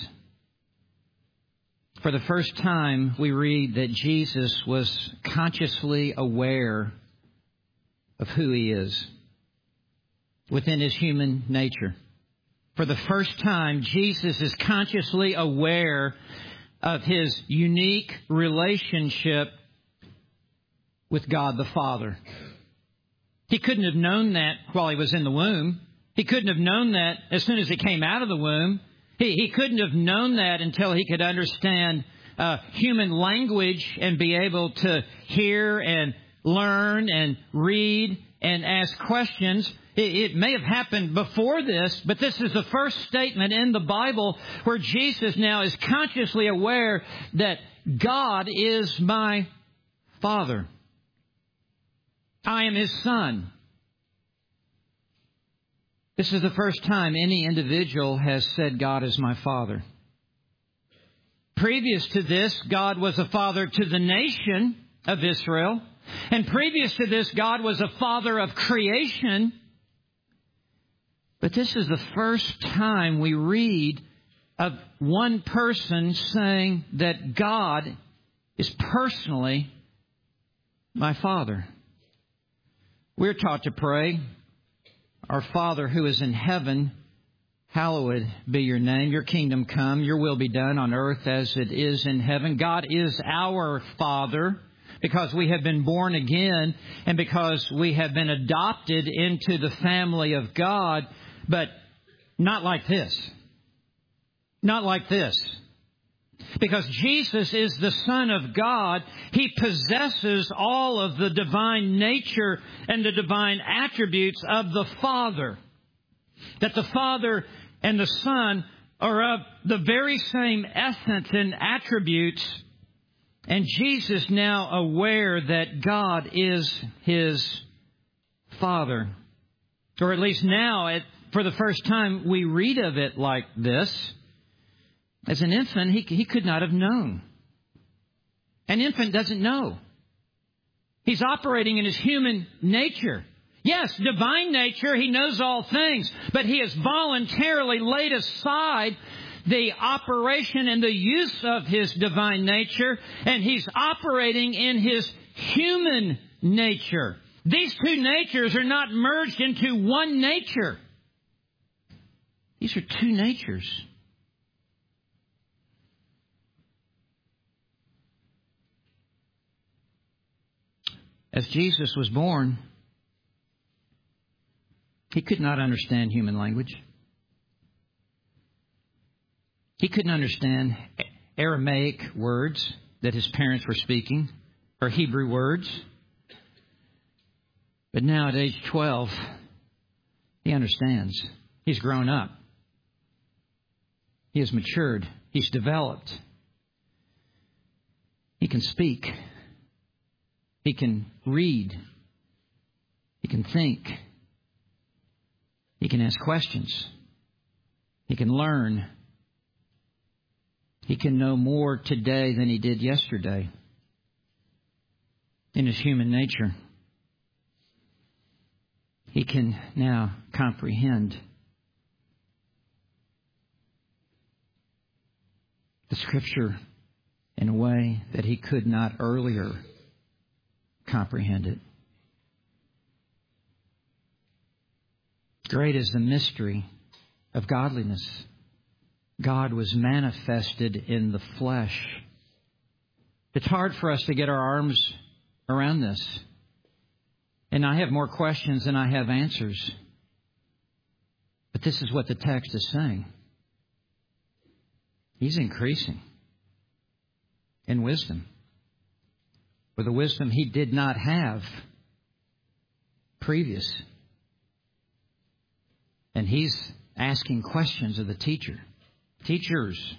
for the first time we read that Jesus was consciously aware of who He is within His human nature. For the first time, Jesus is consciously aware of His unique relationship with God the Father. He couldn't have known that while He was in the womb. He couldn't have known that as soon as He came out of the womb. He couldn't have known that until He could understand human language and be able to hear and learn and read and ask questions. It may have happened before this, but this is the first statement in the Bible where Jesus now is consciously aware that God is my Father. I am His Son. This is the first time any individual has said, God is my Father. Previous to this, God was a father to the nation of Israel. And previous to this, God was a father of creation. But this is the first time we read of one person saying that God is personally my Father. We're taught to pray, Our Father who is in heaven, hallowed be your name. Your kingdom come, your will be done on earth as it is in heaven. God is our Father because we have been born again and because we have been adopted into the family of God, but not like this. Not like this. Because Jesus is the Son of God, He possesses all of the divine nature and the divine attributes of the Father. That the Father and the Son are of the very same essence and attributes. And Jesus now aware that God is His Father. Or at least now, for the first time, we read of it like this. As an infant, he could not have known. An infant doesn't know. He's operating in his human nature. Yes, divine nature, he knows all things, but he has voluntarily laid aside the operation and the use of his divine nature, and he's operating in his human nature. These two natures are not merged into one nature. These are two natures. As Jesus was born, he could not understand human language. He couldn't understand Aramaic words that his parents were speaking, or Hebrew words. But now at age 12, he understands. He's grown up. He has matured. He's developed. He can speak. He can read. He can think. He can ask questions. He can learn. He can know more today than he did yesterday in his human nature. He can now comprehend the Scripture in a way that he could not earlier comprehend it. Great is the mystery of godliness. God was manifested in the flesh. It's hard for us to get our arms around this. And I have more questions than I have answers. But this is what the text is saying. He's increasing in wisdom, with a wisdom he did not have previous. And he's asking questions of the teachers.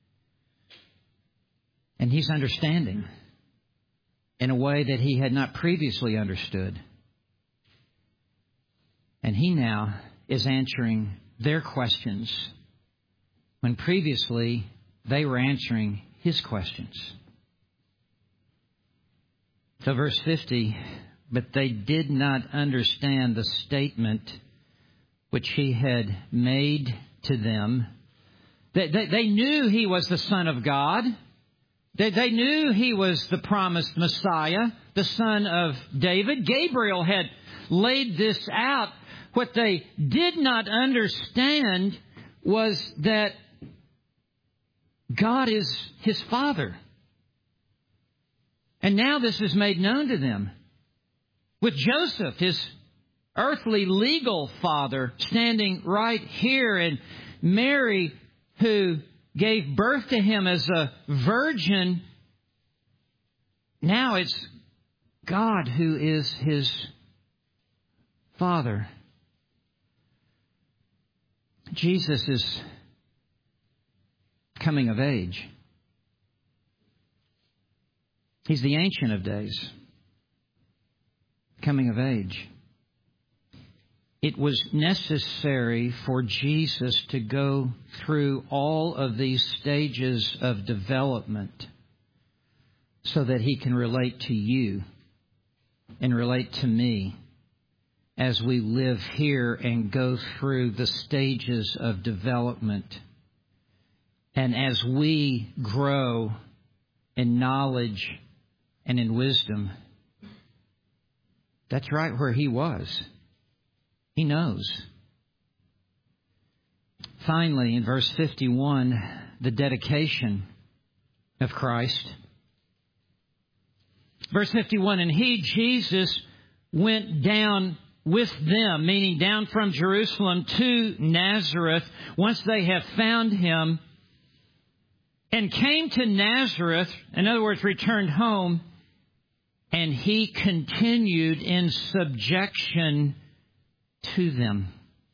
And he's understanding in a way that he had not previously understood. And he now is answering their questions when previously they were answering his questions. So verse 50, but they did not understand the statement which he had made to them. They knew he was the Son of God. They knew he was the promised Messiah, the son of David. Gabriel had laid this out. What they did not understand was that God is his Father. And now this is made known to them. With Joseph, his earthly legal father, standing right here, and Mary, who gave birth to him as a virgin, now it's God who is his Father. Jesus is coming of age. He's the Ancient of Days, coming of age. It was necessary for Jesus to go through all of these stages of development so that he can relate to you and relate to me as we live here and go through the stages of development. And as we grow in knowledge and in wisdom, that's right where he was. He knows. Finally, in verse 51, the dedication of Christ. Verse 51, and he, Jesus, went down with them, meaning down from Jerusalem to Nazareth, once they have found him, and came to Nazareth, in other words, returned home, and he continued in subjection to them.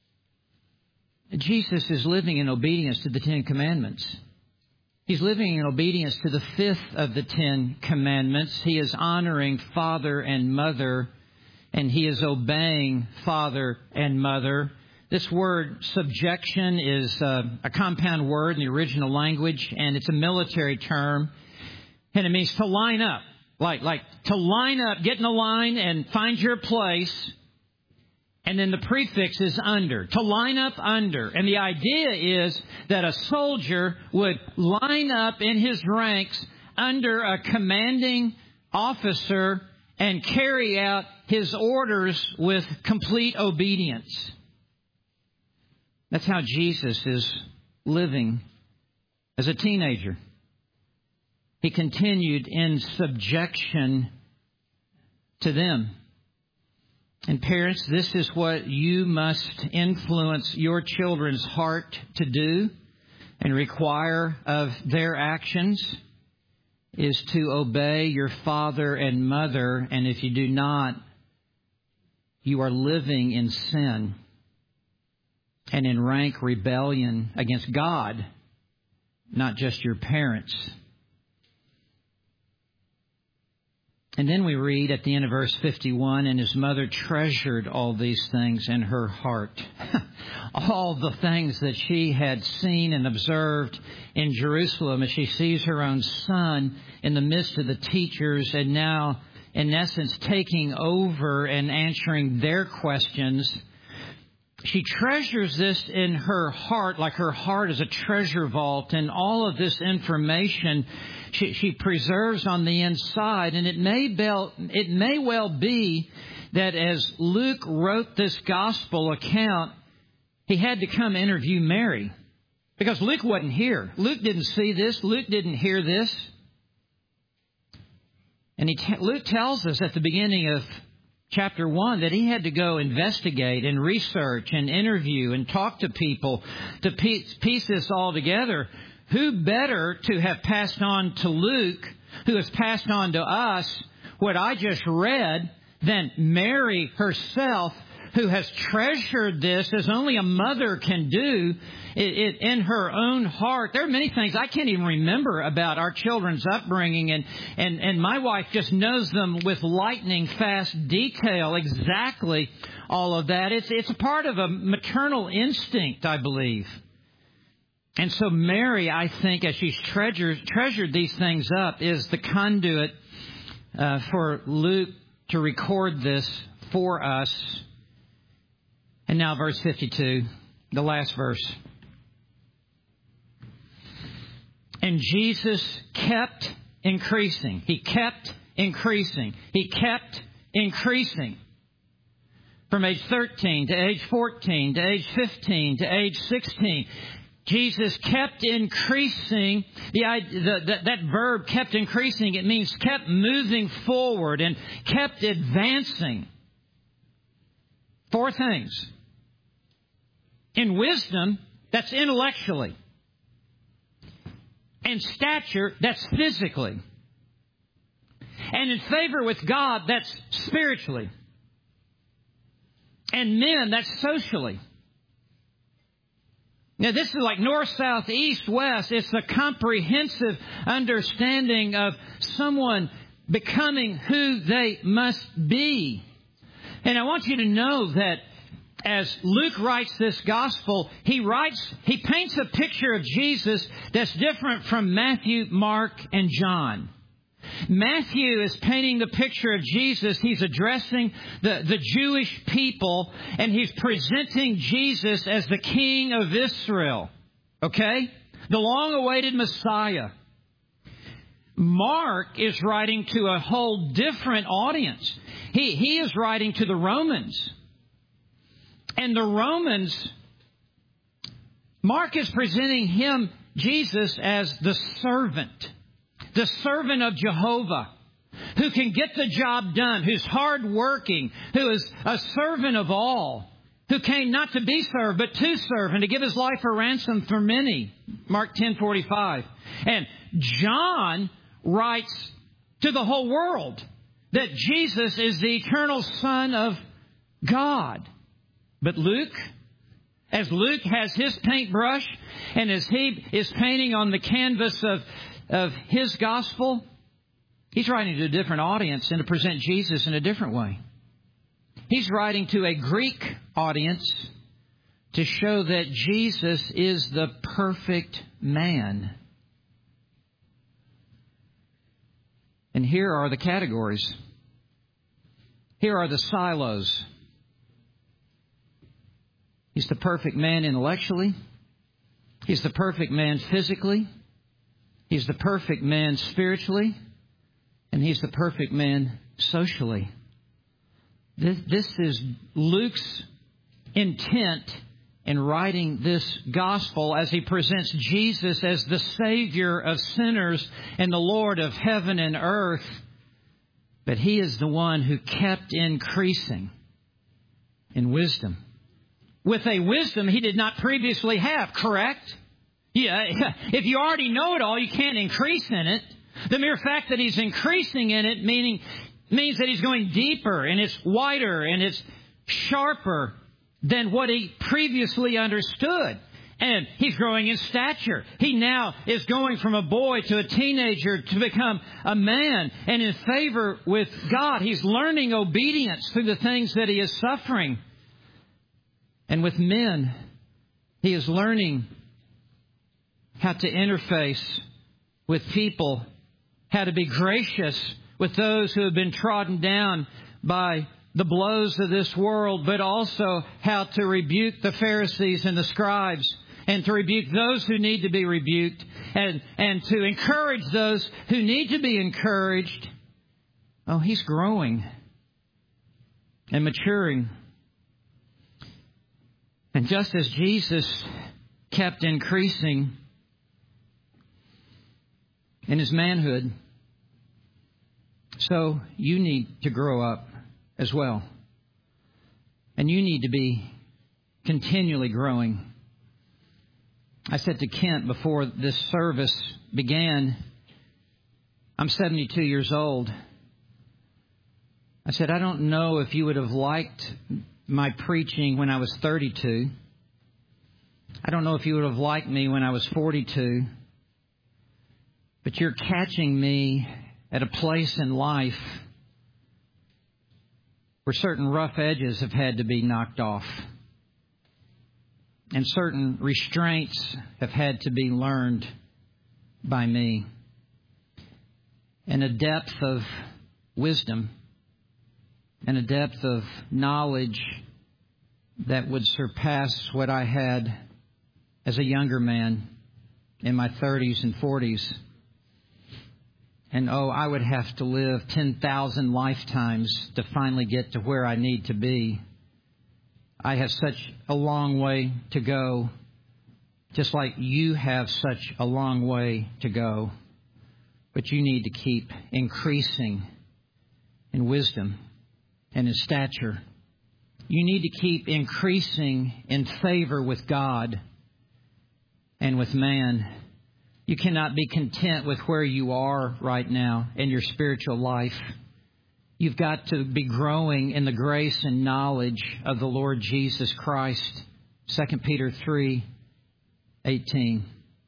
Jesus is living in obedience to the Ten Commandments. He's living in obedience to the fifth of the Ten Commandments. He is honoring father and mother, and he is obeying father and mother. This word subjection is a compound word in the original language, and it's a military term, and it means to line up, like to line up, get in a line and find your place. And then the prefix is under, to line up under. And the idea is that a soldier would line up in his ranks under a commanding officer and carry out his orders with complete obedience. That's how Jesus is living as a teenager. He continued in subjection to them. And parents, this is what you must influence your children's heart to do and require of their actions, is to obey your father and mother. And if you do not, you are living in sin and in rank rebellion against God, not just your parents. And then we read at the end of verse 51, and his mother treasured all these things in her heart. All the things that she had seen and observed in Jerusalem as she sees her own son in the midst of the teachers, and now, in essence, taking over and answering their questions. She treasures this in her heart, like her heart is a treasure vault, and all of this information she preserves on the inside. And it may well be that as Luke wrote this gospel account, he had to come interview Mary, because Luke wasn't here. Luke didn't see this. Luke didn't hear this. And Luke tells us at the beginning of chapter 1 that he had to go investigate and research and interview and talk to people to piece this all together. Who better to have passed on to Luke, who has passed on to us what I just read, than Mary herself, who has treasured this as only a mother can do it in her own heart. There are many things I can't even remember about our children's upbringing, and my wife just knows them with lightning fast detail, exactly all of that. It's a part of a maternal instinct, I believe. And so Mary, I think, as she's treasured these things up, is the conduit for Luke to record this for us. And now verse 52, the last verse. And Jesus kept increasing. He kept increasing. He kept increasing. From age 13 to age 14 to age 15 to age 16. Jesus kept increasing. That verb, kept increasing, it means kept moving forward and kept advancing. 4 things. In wisdom, that's intellectually. And stature, that's physically. And in favor with God, that's spiritually. And men, that's socially. Now, this is like north, south, east, west. It's a comprehensive understanding of someone becoming who they must be. And I want you to know that as Luke writes this gospel, he paints a picture of Jesus that's different from Matthew, Mark, and John. Matthew is painting the picture of Jesus. He's addressing the Jewish people, and he's presenting Jesus as the King of Israel. Okay? The long-awaited Messiah. Mark is writing to a whole different audience. He is writing to the Romans. And the Romans, Mark is presenting Jesus, as the servant of Jehovah, who can get the job done, who's hardworking, who is a servant of all, who came not to be served, but to serve and to give his life a ransom for many. Mark 10:45. And John writes to the whole world that Jesus is the eternal Son of God. But Luke, as Luke has his paintbrush and as he is painting on the canvas of his gospel, he's writing to a different audience and to present Jesus in a different way. He's writing to a Greek audience to show that Jesus is the perfect man. And here are the categories. Here are the silos. He's the perfect man intellectually. He's the perfect man physically. He's the perfect man spiritually. And he's the perfect man socially. This is Luke's intent in writing this gospel as he presents Jesus as the Savior of sinners and the Lord of heaven and earth. But he is the one who kept increasing in wisdom. With a wisdom he did not previously have, correct? Yeah, if you already know it all, you can't increase in it. The mere fact that he's increasing in it means that he's going deeper and it's wider and it's sharper than what he previously understood. And he's growing in stature. He now is going from a boy to a teenager to become a man and in favor with God. He's learning obedience through the things that he is suffering. And with men, he is learning how to interface with people, how to be gracious with those who have been trodden down by the blows of this world, but also how to rebuke the Pharisees and the scribes, and to rebuke those who need to be rebuked, and to encourage those who need to be encouraged. Oh, he's growing and maturing. And just as Jesus kept increasing in his manhood, so you need to grow up as well. And you need to be continually growing. I said to Kent before this service began, I'm 72 years old. I said, I don't know if you would have liked my preaching when I was 32. I don't know if you would have liked me when I was 42. But you're catching me at a place in life where certain rough edges have had to be knocked off. And certain restraints have had to be learned by me. And a depth of wisdom and a depth of knowledge that would surpass what I had as a younger man in my 30s and 40s. And I would have to live 10,000 lifetimes to finally get to where I need to be. I have such a long way to go, just like you have such a long way to go. But you need to keep increasing in wisdom and in stature. You need to keep increasing in favor with God and with man. You cannot be content with where you are right now in your spiritual life. You've got to be growing in the grace and knowledge of the Lord Jesus Christ. 2 Peter 3:18.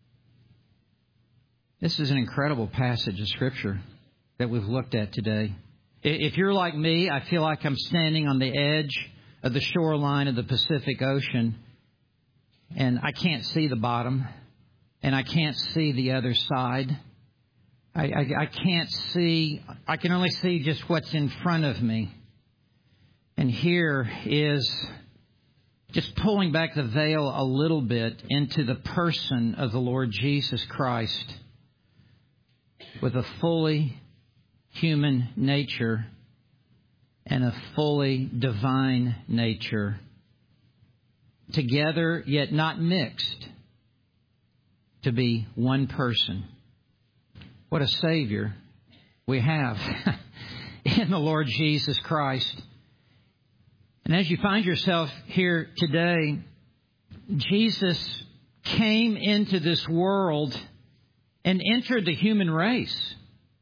This is an incredible passage of Scripture that we've looked at today. If you're like me, I feel like I'm standing on the edge of the shoreline of the Pacific Ocean, and I can't see the bottom, and I can't see the other side. I can't see, I can only see just what's in front of me. And here is just pulling back the veil a little bit into the person of the Lord Jesus Christ with a fully human nature and a fully divine nature, together yet not mixed, to be one person. What a Savior we have in the Lord Jesus Christ. And as you find yourself here today, Jesus came into this world and entered the human race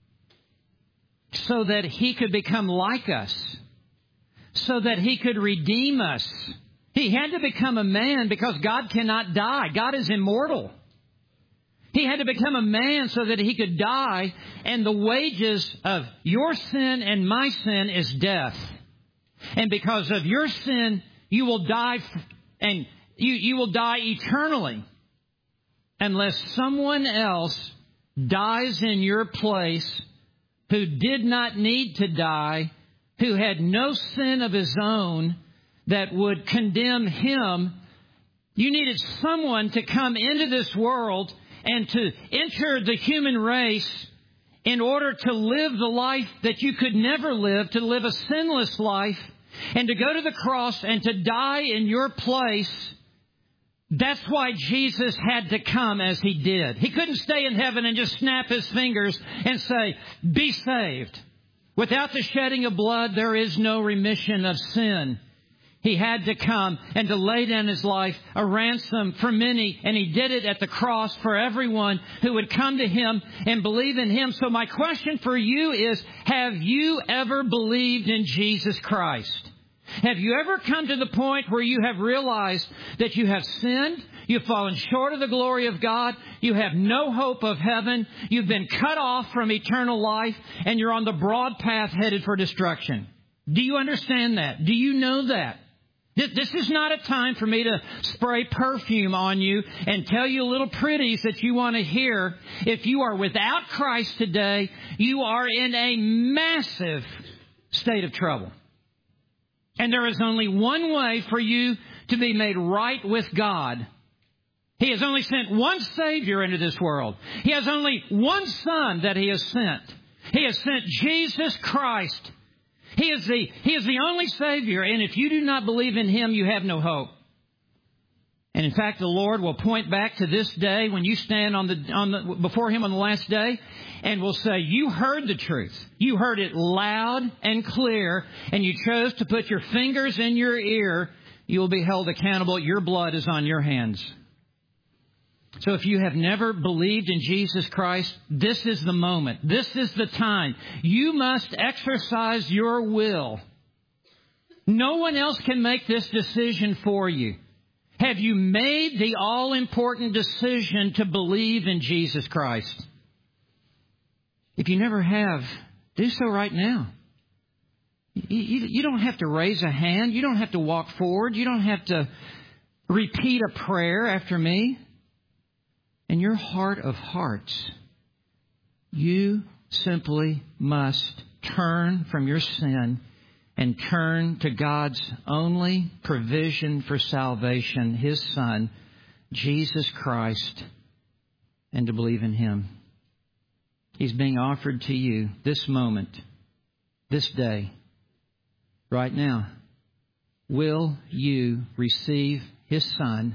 so that He could become like us, so that He could redeem us. He had to become a man because God cannot die. God is immortal. He had to become a man so that He could die, and the wages of your sin and my sin is death. And because of your sin, you will die, and you will die eternally unless someone else dies in your place who did not need to die, who had no sin of his own that would condemn him. You needed someone to come into this world and to enter the human race in order to live the life that you could never live, to live a sinless life, and to go to the cross and to die in your place. That's why Jesus had to come as He did. He couldn't stay in heaven and just snap His fingers and say, "Be saved." Without the shedding of blood, there is no remission of sin. He had to come and to lay down His life, a ransom for many, and He did it at the cross for everyone who would come to Him and believe in Him. So my question for you is, have you ever believed in Jesus Christ? Have you ever come to the point where you have realized that you have sinned, you've fallen short of the glory of God, you have no hope of heaven, you've been cut off from eternal life, and you're on the broad path headed for destruction? Do you understand that? Do you know that? This is not a time for me to spray perfume on you and tell you little pretties that you want to hear. If you are without Christ today, you are in a massive state of trouble. And there is only one way for you to be made right with God. He has only sent one Savior into this world. He has only one Son that He has sent. He has sent Jesus Christ. He is the only Savior, and if you do not believe in Him, you have no hope. And in fact, the Lord will point back to this day when you stand before Him on the last day, and will say, you heard the truth. You heard it loud and clear, and you chose to put your fingers in your ear. You will be held accountable. Your blood is on your hands. So if you have never believed in Jesus Christ, this is the moment. This is the time. You must exercise your will. No one else can make this decision for you. Have you made the all-important decision to believe in Jesus Christ? If you never have, do so right now. You don't have to raise a hand. You don't have to walk forward. You don't have to repeat a prayer after me. In your heart of hearts, you simply must turn from your sin and turn to God's only provision for salvation, His Son, Jesus Christ, and to believe in Him. He's being offered to you this moment, this day, right now. Will you receive His Son?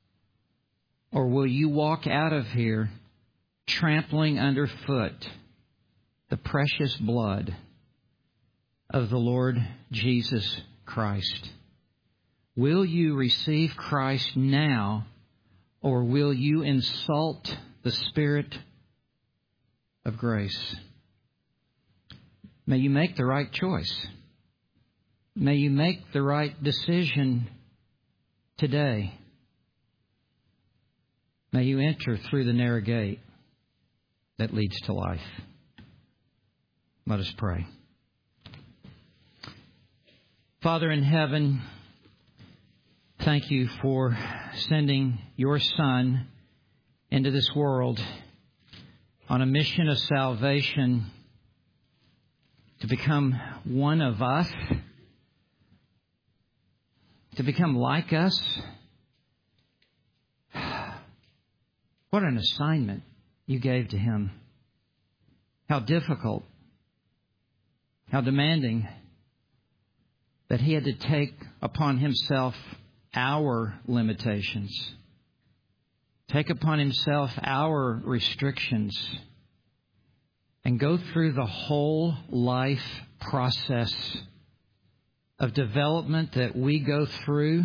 Or will you walk out of here trampling underfoot the precious blood of the Lord Jesus Christ? Will you receive Christ now, or will you insult the Spirit of grace? May you make the right choice. May you make the right decision today. May you enter through the narrow gate that leads to life. Let us pray. Father in heaven, thank you for sending your Son into this world on a mission of salvation to become one of us, to become like us. What an assignment you gave to Him. How difficult, how demanding that He had to take upon Himself our limitations, take upon Himself our restrictions, and go through the whole life process of development that we go through.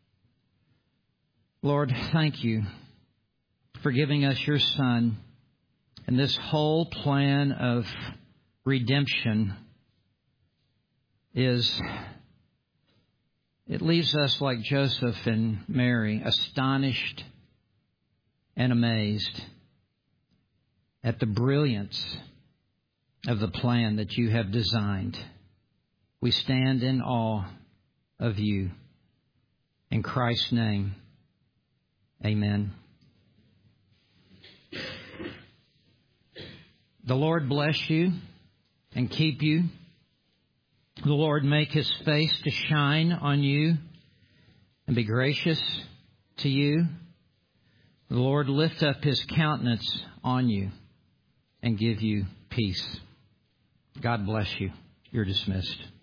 Lord, thank you for giving us your Son, and this whole plan of redemption it leaves us like Joseph and Mary, astonished and amazed at the brilliance of the plan that you have designed. We stand in awe of you. In Christ's name, amen. The Lord bless you and keep you. The Lord make His face to shine on you and be gracious to you. The Lord lift up His countenance on you and give you peace. God bless you. You're dismissed.